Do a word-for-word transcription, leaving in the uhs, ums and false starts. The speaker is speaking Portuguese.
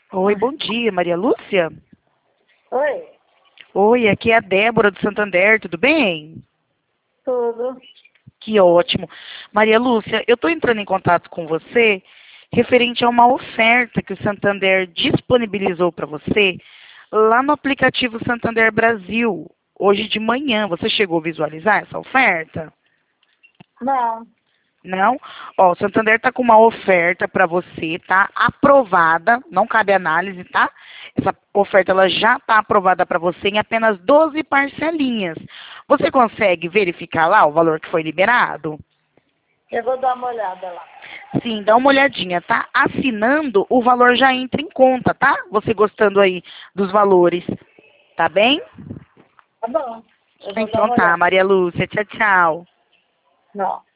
Oi, bom dia, Maria Lúcia? Oi, Oi, aqui é a Débora do Santander, tudo bem? tudo. Que ótimo. Maria Lúcia, eu estou entrando em contato com você referente a uma oferta que o Santander disponibilizou para você lá no aplicativo Santander Brasil, hoje de manhã. Você chegou a visualizar essa oferta? Não, Não? Ó, o Santander está com uma oferta para você, tá? Aprovada, não cabe análise, tá? Essa oferta ela já está aprovada para você em apenas doze parcelinhas. Você consegue verificar lá o valor que foi liberado? eu vou dar uma olhada lá. Sim, dá uma olhadinha, tá? Assinando, o valor já entra em conta, tá? Você gostando aí dos valores, tá bem? Tá bom, eu vou dar Então uma tá, olhada. Maria Lúcia, tchau, tchau. Não.